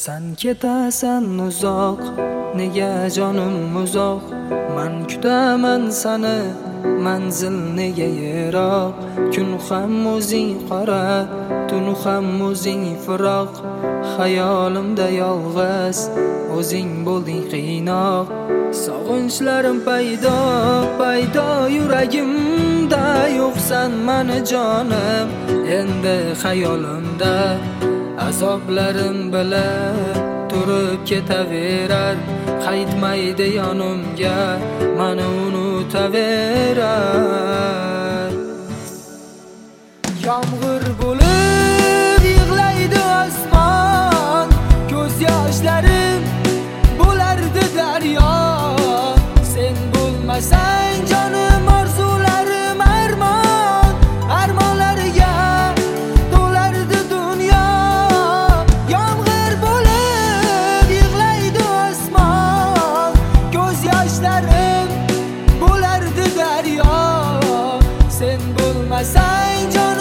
Sen ketasan uzoq, nega jonim uzoq? Men kutaman seni, manzil nega yiroq? Kun ham o'zing qora, tun ham o'zing firoq. Hayolimda yolg'iz, o'zing bo'lding qiynoq. Sog'inchlarim paydo yuragimda, yo'qsan meni jonim, endi xayolimda. Azoblarim bilib turib ketaverar, qaytmaydi yonimga, meni unutaverar. Yomg'ir bo'lib yig'laydi osmon, ko'z yoshlarim bo'lardi daryo. Sen bo'lmasang jonim, orzularim armon, armonlarga to'lardi dunyo. Yomg'ir bo'lib yig'laydi osmon, ko'z yoshlarim bo'lardi daryo. Sen bo'lmasang jonim,